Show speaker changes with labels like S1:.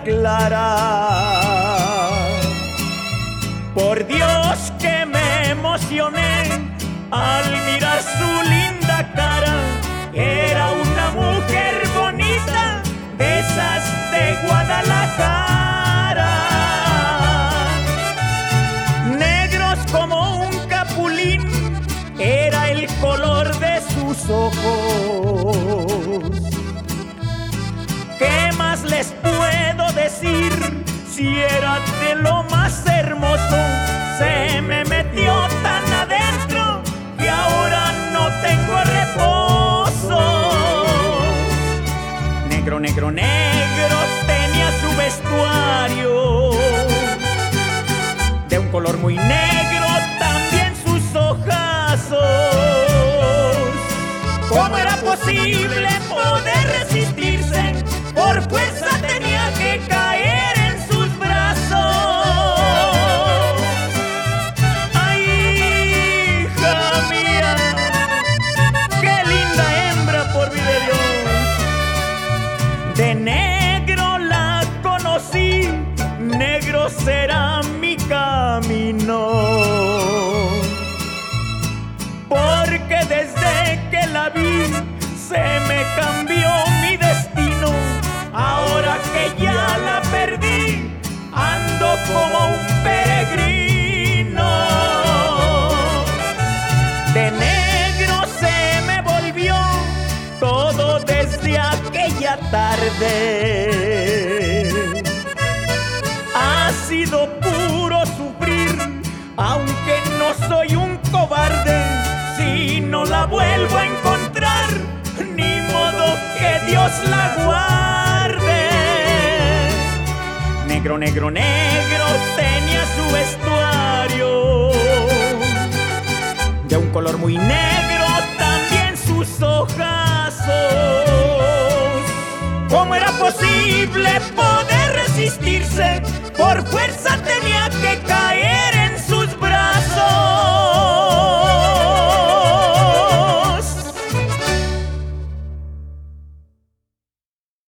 S1: clara. Por Dios que me emocioné al mirar su linda cara. Era una mujer bonita, de esas de Guadalajara. Negros como un capulín, era el color de sus ojos. ¿Qué más les puedo decir? Si era de lo más hermoso, se me metió tan adentro que ahora no tengo reposo. Negro, negro, negro tenía su vestuario, de un color muy negro también sus ojazos. ¿Cómo era posible poder resistirse? Por fuerza tenía que caer en sus brazos. Ay, hija mía, qué linda hembra, por vida de Dios. De negro la conocí, negro será mi camino. Porque desde que la vi se me cambió mi destino. Ahora que ya la perdí, ando como un peregrino. De negro se me volvió todo desde aquella tarde. Ha sido puro sufrir, aunque no soy un cobarde. Si no la vuelvo a encontrar, ni modo que Dios la guarde. Negro, negro, negro tenía su vestuario, de un color muy negro también sus ojazos. ¿Cómo era posible poder resistirse? Por fuera